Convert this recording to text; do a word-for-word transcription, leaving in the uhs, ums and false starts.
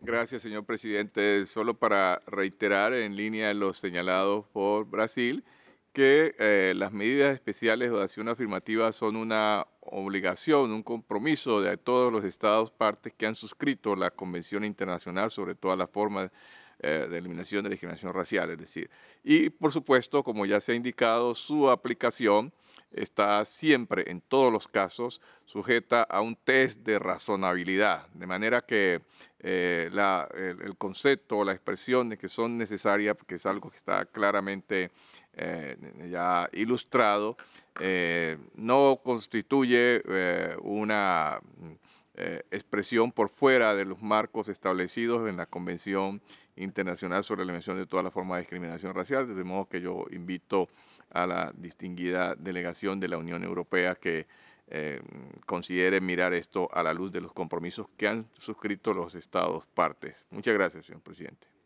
Gracias, señor presidente. Solo para reiterar, en línea de lo señalado por Brasil, que eh, las medidas especiales o de acción afirmativa son una obligación, un compromiso de todos los estados partes que han suscrito la Convención Internacional sobre todas las formas eh, de eliminación de discriminación racial, es decir. Y, por supuesto, como ya se ha indicado, su aplicación está siempre, en todos los casos, sujeta a un test de razonabilidad, de manera que eh, la- el, el concepto o la expresión de que son necesarias, porque es algo que está claramente eh, ya ilustrado, eh, no constituye eh, una mm, eh, expresión por fuera de los marcos establecidos en la Convención Internacional sobre la Eliminación de todas las formas de discriminación racial, de modo que yo invito a la distinguida delegación de la Unión Europea que eh, considere mirar esto a la luz de los compromisos que han suscrito los estados partes. Muchas gracias, señor presidente.